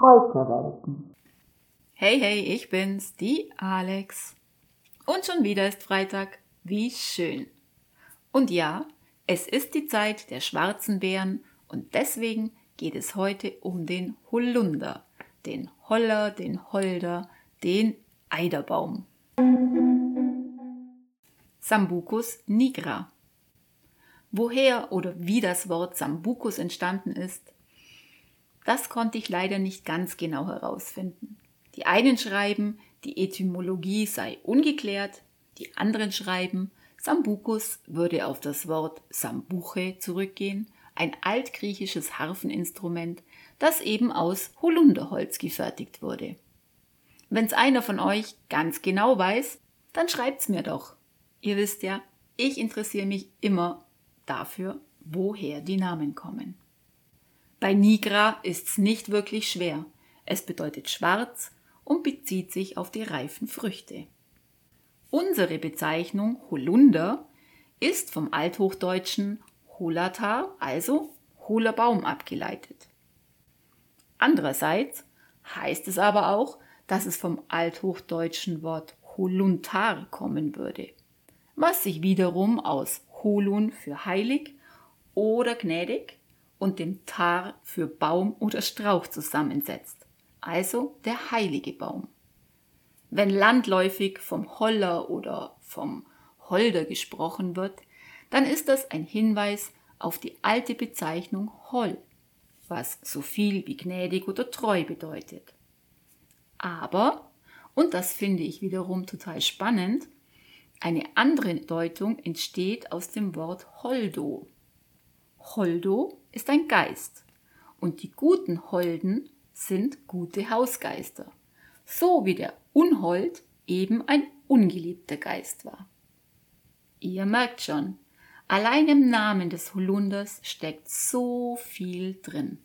Kräuterwelten. Hey, hey, ich bin's, die Alex. Und schon wieder ist Freitag. Wie schön. Und ja, es ist die Zeit der schwarzen Beeren und deswegen geht es heute um den Holunder, den Holler, den Holder, den Eiderbaum. Sambucus nigra. Woher oder wie das Wort Sambucus entstanden ist, das konnte ich leider nicht ganz genau herausfinden. Die einen schreiben, die Etymologie sei ungeklärt, die anderen schreiben, Sambucus würde auf das Wort Sambuche zurückgehen, ein altgriechisches Harfeninstrument, das eben aus Holunderholz gefertigt wurde. Wenn's einer von euch ganz genau weiß, dann schreibt's mir doch. Ihr wisst ja, ich interessiere mich immer dafür, woher die Namen kommen. Bei nigra ist's nicht wirklich schwer. Es bedeutet schwarz und bezieht sich auf die reifen Früchte. Unsere Bezeichnung Holunder ist vom althochdeutschen Holata, also hohler Baum, abgeleitet. Andererseits heißt es aber auch, dass es vom althochdeutschen Wort Holuntar kommen würde, was sich wiederum aus Holun für heilig oder gnädig und dem Tar für Baum oder Strauch zusammensetzt, also der heilige Baum. Wenn landläufig vom Holler oder vom Holder gesprochen wird, dann ist das ein Hinweis auf die alte Bezeichnung Holl, was so viel wie gnädig oder treu bedeutet. Aber, und das finde ich wiederum total spannend, eine andere Deutung entsteht aus dem Wort Holdo. Holdo ist ein Geist und die guten Holden sind gute Hausgeister, so wie der Unhold eben ein ungeliebter Geist war. Ihr merkt schon, allein im Namen des Holunders steckt so viel drin.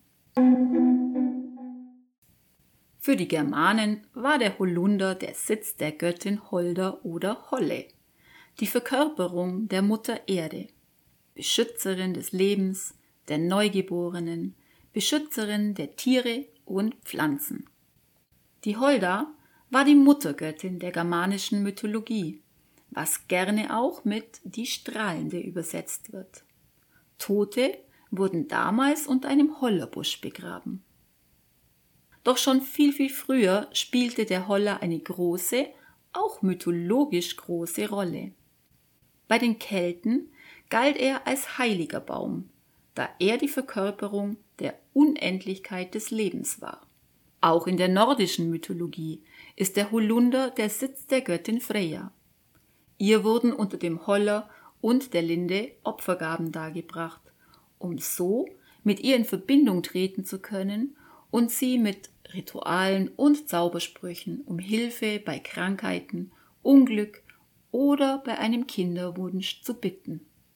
Für die Germanen war der Holunder der Sitz der Göttin Holder oder Holle, die Verkörperung der Mutter Erde, Beschützerin des Lebens, der Neugeborenen, Beschützerin der Tiere und Pflanzen. Die Holda war die Muttergöttin der germanischen Mythologie, was gerne auch mit die Strahlende übersetzt wird. Tote wurden damals unter einem Hollerbusch begraben. Doch schon viel, viel früher spielte der Holler eine große, auch mythologisch große Rolle. Bei den Kelten galt er als heiliger Baum, da er die Verkörperung der Unendlichkeit des Lebens war. Auch in der nordischen Mythologie ist der Holunder der Sitz der Göttin Freyja. Ihr wurden unter dem Holler und der Linde Opfergaben dargebracht, um so mit ihr in Verbindung treten zu können und sie mit Ritualen und Zaubersprüchen um Hilfe bei Krankheiten, Unglück oder bei einem Kinderwunsch zu bitten.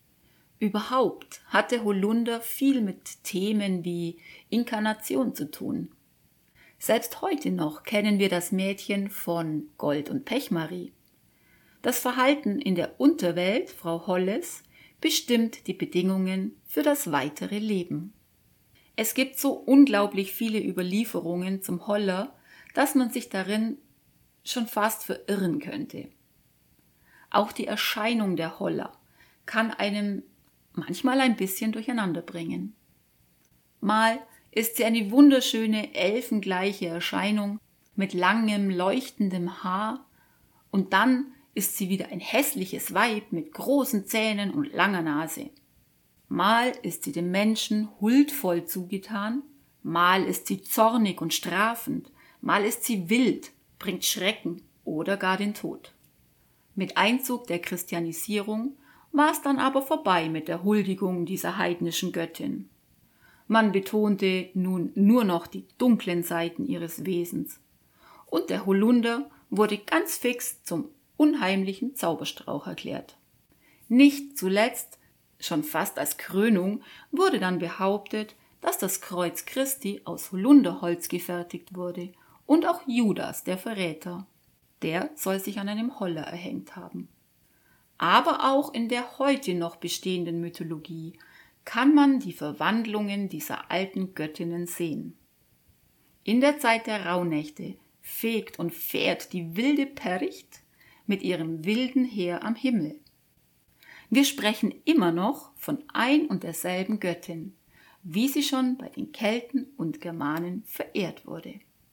Überhaupt hatte Holunder viel mit Themen wie Inkarnation zu tun. Selbst heute noch kennen wir das Mädchen von Gold- und Pechmarie. Das Verhalten in der Unterwelt, Frau Holles, bestimmt die Bedingungen für das weitere Leben. Es gibt so unglaublich viele Überlieferungen zum Holler, dass man sich darin schon fast verirren könnte. Auch die Erscheinung der Holler kann einem manchmal ein bisschen durcheinander bringen. Mal ist sie eine wunderschöne, elfengleiche Erscheinung mit langem, leuchtendem Haar und dann ist sie wieder ein hässliches Weib mit großen Zähnen und langer Nase. Mal ist sie dem Menschen huldvoll zugetan, mal ist sie zornig und strafend, mal ist sie wild, bringt Schrecken oder gar den Tod. Mit Einzug der Christianisierung war es dann aber vorbei mit der Huldigung dieser heidnischen Göttin. Man betonte nun nur noch die dunklen Seiten ihres Wesens. Und der Holunder wurde ganz fix zum unheimlichen Zauberstrauch erklärt. Nicht zuletzt, schon fast als Krönung, wurde dann behauptet, dass das Kreuz Christi aus Holunderholz gefertigt wurde und auch Judas, der Verräter. Der soll sich an einem Holler erhängt haben. Aber auch in der heute noch bestehenden Mythologie kann man die Verwandlungen dieser alten Göttinnen sehen. in der Zeit der Rauhnächte fegt und fährt die wilde Percht mit ihrem wilden Heer am Himmel. Wir sprechen immer noch von ein und derselben Göttin, wie sie schon bei den Kelten und Germanen verehrt wurde.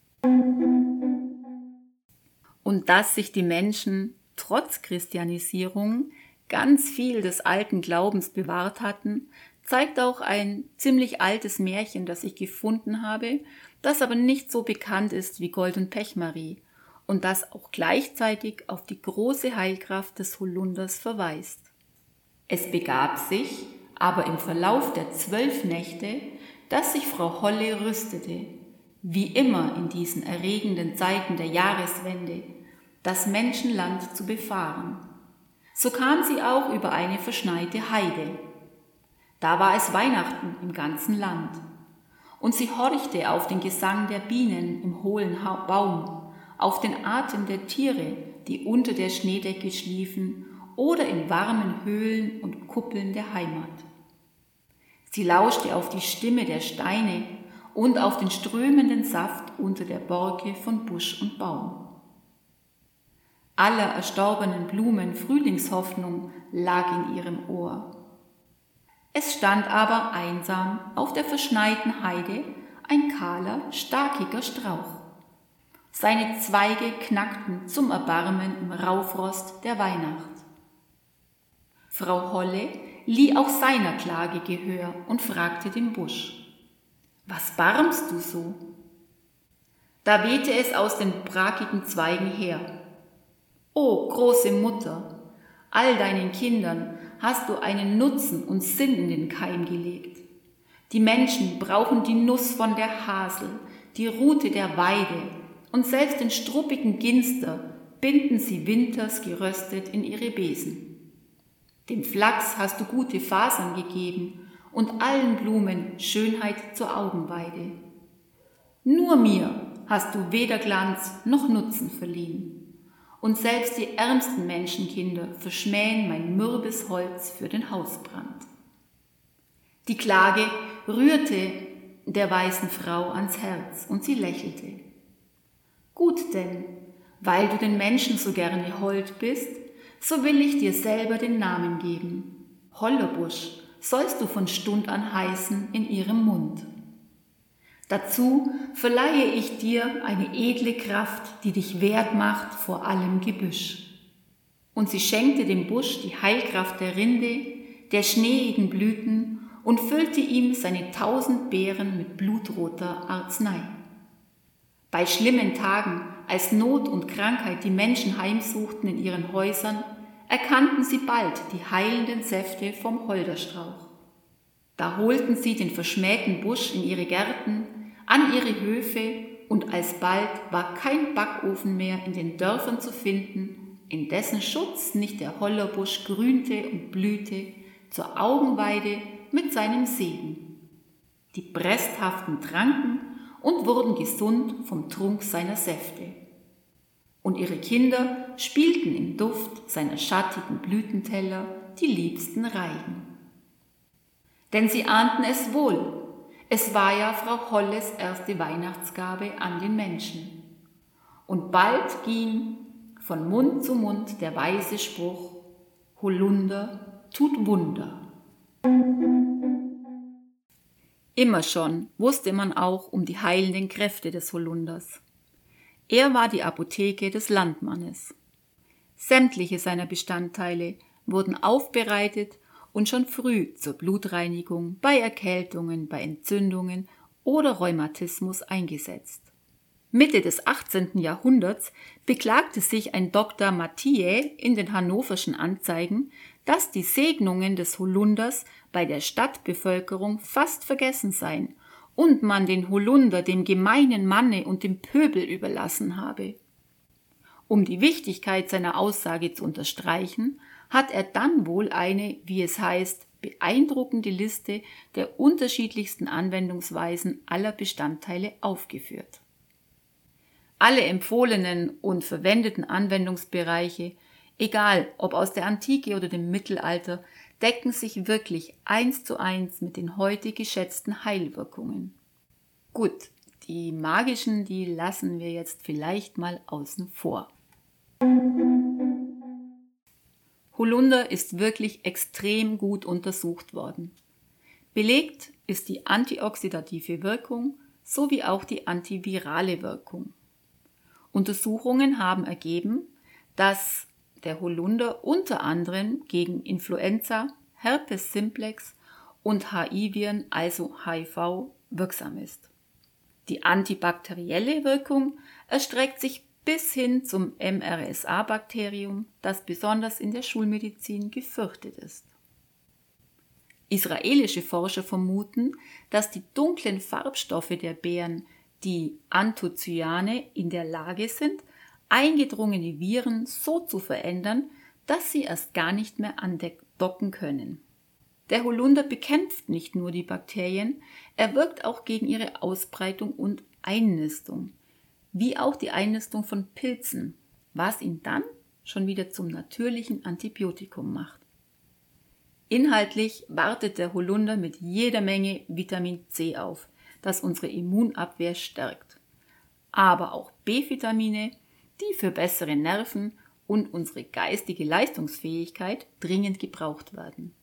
Und dass sich die Menschen trotz Christianisierung ganz viel des alten Glaubens bewahrt hatten, zeigt auch ein ziemlich altes Märchen, das ich gefunden habe, das aber nicht so bekannt ist wie Gold- und Pechmarie und das auch gleichzeitig auf die große Heilkraft des Holunders verweist. Es begab sich aber im Verlauf der 12 Nächte, dass sich Frau Holle rüstete, wie immer in diesen erregenden Zeiten der Jahreswende, das Menschenland zu befahren. So kam sie auch über eine verschneite Heide. Da war es Weihnachten im ganzen Land. Und sie horchte auf den Gesang der Bienen im hohlen Baum, auf den Atem der Tiere, die unter der Schneedecke schliefen oder in warmen Höhlen und Kuppeln der Heimat. Sie lauschte auf die Stimme der Steine und auf den strömenden Saft unter der Borke von Busch und Baum. Aller erstorbenen Blumen Frühlingshoffnung lag in ihrem Ohr. Es stand aber einsam auf der verschneiten Heide ein kahler, starkiger Strauch. Seine Zweige knackten zum Erbarmen im Raufrost der Weihnacht. Frau Holle lieh auch seiner Klage Gehör und fragte den Busch: »Was barmst du so?« Da wehte es aus den brakigen Zweigen her: »O große Mutter, all deinen Kindern hast du einen Nutzen und Sinn in den Keim gelegt. Die Menschen brauchen die Nuss von der Hasel, die Rute der Weide und selbst den struppigen Ginster binden sie winters geröstet in ihre Besen. Dem Flachs hast du gute Fasern gegeben und allen Blumen Schönheit zur Augenweide. Nur mir hast du weder Glanz noch Nutzen verliehen. Und selbst die ärmsten Menschenkinder verschmähen mein mürbes Holz für den Hausbrand.« Die Klage rührte der weißen Frau ans Herz und sie lächelte. »Gut denn, weil du den Menschen so gerne hold bist, so will ich dir selber den Namen geben. Hollerbusch sollst du von Stund an heißen in ihrem Mund. Dazu verleihe ich dir eine edle Kraft, die dich wert macht vor allem Gebüsch.« Und sie schenkte dem Busch die Heilkraft der Rinde, der schneeigen Blüten und füllte ihm seine 1000 Beeren mit blutroter Arznei. Bei schlimmen Tagen, als Not und Krankheit die Menschen heimsuchten in ihren Häusern, erkannten sie bald die heilenden Säfte vom Holderstrauch. Da holten sie den verschmähten Busch in ihre Gärten, an ihre Höfe, und alsbald war kein Backofen mehr in den Dörfern zu finden, in dessen Schutz nicht der Hollerbusch grünte und blühte zur Augenweide mit seinem Segen. Die Bresthaften tranken und wurden gesund vom Trunk seiner Säfte. Und ihre Kinder spielten im Duft seiner schattigen Blütenteller die liebsten Reigen. Denn sie ahnten es wohl, es war ja Frau Holles erste Weihnachtsgabe an den Menschen. Und bald ging von Mund zu Mund der weise Spruch: Holunder tut Wunder. Immer schon wusste man auch um die heilenden Kräfte des Holunders. Er war die Apotheke des Landmannes. Sämtliche seiner Bestandteile wurden aufbereitet und schon früh zur Blutreinigung, bei Erkältungen, bei Entzündungen oder Rheumatismus eingesetzt. Mitte des 18. Jahrhunderts beklagte sich ein Dr. Mathieu in den Hannoverschen Anzeigen, dass die Segnungen des Holunders bei der Stadtbevölkerung fast vergessen seien und man den Holunder dem gemeinen Manne und dem Pöbel überlassen habe. Um die Wichtigkeit seiner Aussage zu unterstreichen, hat er dann wohl eine, wie es heißt, beeindruckende Liste der unterschiedlichsten Anwendungsweisen aller Bestandteile aufgeführt. Alle empfohlenen und verwendeten Anwendungsbereiche, egal ob aus der Antike oder dem Mittelalter, decken sich wirklich 1:1 mit den heute geschätzten Heilwirkungen. Gut, Die magischen, die lassen wir jetzt vielleicht mal außen vor. Holunder ist wirklich extrem gut untersucht worden. Belegt ist die antioxidative Wirkung sowie auch die antivirale Wirkung. Untersuchungen haben ergeben, dass der Holunder unter anderem gegen Influenza, Herpes simplex und HIV-Viren, also HIV, wirksam ist. Die antibakterielle Wirkung erstreckt sich bis hin zum MRSA-Bakterium, das besonders in der Schulmedizin gefürchtet ist. Israelische Forscher vermuten, dass die dunklen Farbstoffe der Beeren, die Anthocyane, in der Lage sind, eingedrungene Viren so zu verändern, dass sie erst gar nicht mehr andocken können. Der Holunder bekämpft nicht nur die Bakterien, er wirkt auch gegen ihre Ausbreitung und Einnistung, wie auch die Einnistung von Pilzen, was ihn dann schon wieder zum natürlichen Antibiotikum macht. Inhaltlich wartet der Holunder mit jeder Menge Vitamin C auf, das unsere Immunabwehr stärkt, aber auch B-Vitamine, die für bessere Nerven und unsere geistige Leistungsfähigkeit dringend gebraucht werden.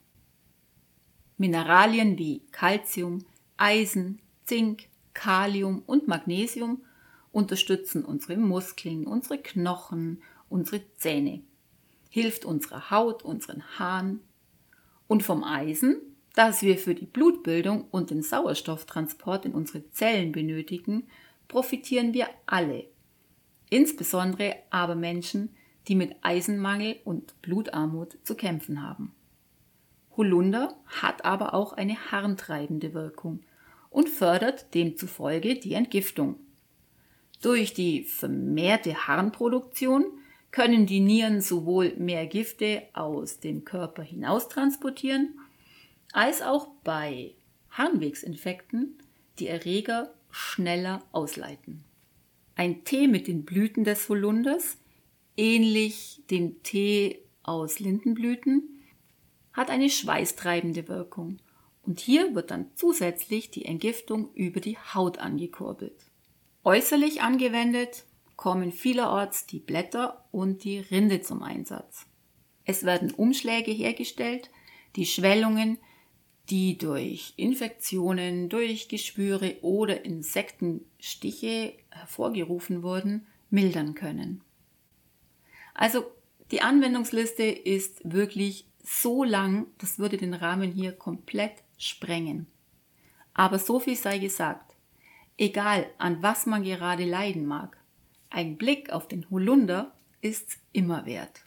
Mineralien wie Calcium, Eisen, Zink, Kalium und Magnesium unterstützen unsere Muskeln, unsere Knochen, unsere Zähne, hilft unserer Haut, unseren Haaren. Und vom Eisen, das wir für die Blutbildung und den Sauerstofftransport in unsere Zellen benötigen, profitieren wir alle. Insbesondere aber Menschen, die mit Eisenmangel und Blutarmut zu kämpfen haben. Holunder hat aber auch eine harntreibende Wirkung und fördert demzufolge die Entgiftung. Durch die vermehrte Harnproduktion können die Nieren sowohl mehr Gifte aus dem Körper hinaus transportieren, als auch bei Harnwegsinfekten die Erreger schneller ausleiten. Ein Tee mit den Blüten des Holunders, ähnlich dem Tee aus Lindenblüten, hat eine schweißtreibende Wirkung und hier wird dann zusätzlich die Entgiftung über die Haut angekurbelt. Äußerlich angewendet kommen vielerorts die Blätter und die Rinde zum Einsatz. Es werden Umschläge hergestellt, die Schwellungen, die durch Infektionen, durch Geschwüre oder Insektenstiche hervorgerufen wurden, mildern können. Also die Anwendungsliste ist wirklich so lang, das würde den Rahmen hier komplett sprengen. Aber so viel sei gesagt, egal an was man gerade leiden mag, ein Blick auf den Holunder ist's immer wert.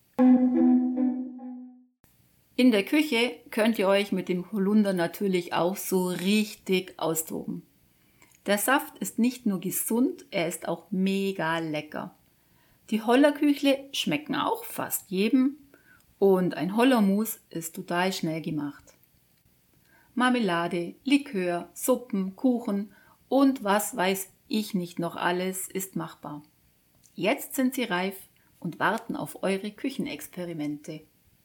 In der Küche könnt ihr euch mit dem Holunder natürlich auch so richtig austoben. Der Saft ist nicht nur gesund, er ist auch mega lecker. Die Hollerküchle schmecken auch fast jedem und ein Hollermus ist total schnell gemacht. Marmelade, Likör, Suppen, Kuchen und was weiß ich nicht noch alles ist machbar. Jetzt sind sie reif und warten auf eure Küchenexperimente.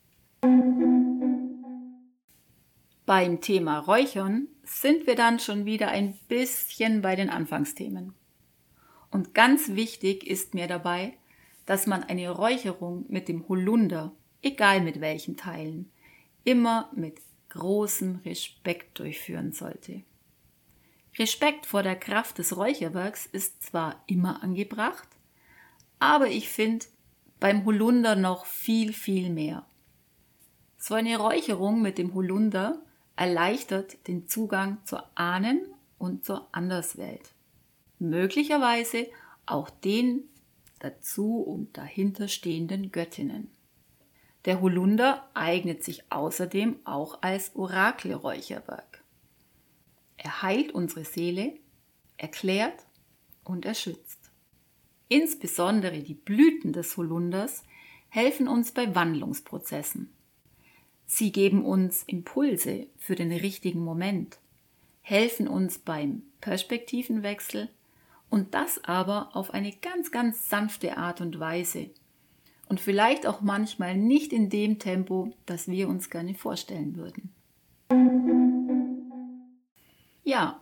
Beim Thema Räuchern sind wir dann schon wieder ein bisschen bei den Anfangsthemen. Und ganz wichtig ist mir dabei, dass man eine Räucherung mit dem Holunder, egal mit welchen Teilen, immer mit großem Respekt durchführen sollte. Respekt vor der Kraft des Räucherwerks ist zwar immer angebracht, aber ich finde beim Holunder noch viel, viel mehr. So eine Räucherung mit dem Holunder erleichtert den Zugang zur Ahnen- und zur Anderswelt. Möglicherweise auch den dazu und dahinter stehenden Göttinnen. Der Holunder eignet sich außerdem auch als Orakelräucherwerk. Er heilt unsere Seele, erklärt und erschützt. Insbesondere die Blüten des Holunders helfen uns bei Wandlungsprozessen. Sie geben uns Impulse für den richtigen Moment, helfen uns beim Perspektivenwechsel und das aber auf eine ganz, ganz sanfte Art und Weise und vielleicht auch manchmal nicht in dem Tempo, das wir uns gerne vorstellen würden. Ja,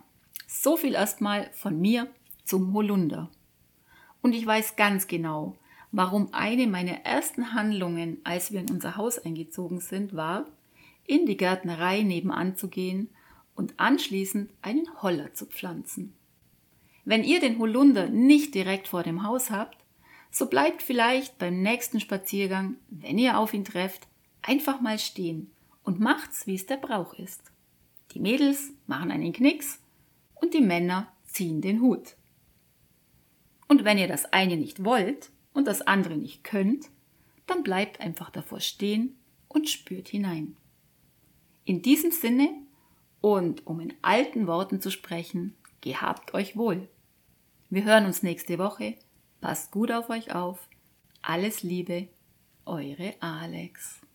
So viel erstmal von mir zum Holunder. Und ich weiß ganz genau, warum eine meiner ersten Handlungen, als wir in unser Haus eingezogen sind, war, in die Gärtnerei nebenan zu gehen und anschließend einen Holler zu pflanzen. Wenn ihr den Holunder nicht direkt vor dem Haus habt, so bleibt vielleicht beim nächsten Spaziergang, wenn ihr auf ihn trefft, einfach mal stehen und macht's, wie es der Brauch ist. Die Mädels machen einen Knicks und die Männer ziehen den Hut. Und wenn ihr das eine nicht wollt und das andere nicht könnt, dann bleibt einfach davor stehen und spürt hinein. In diesem Sinne und um in alten Worten zu sprechen, gehabt euch wohl. Wir hören uns nächste Woche. Passt gut auf euch auf. Alles Liebe, eure Alex.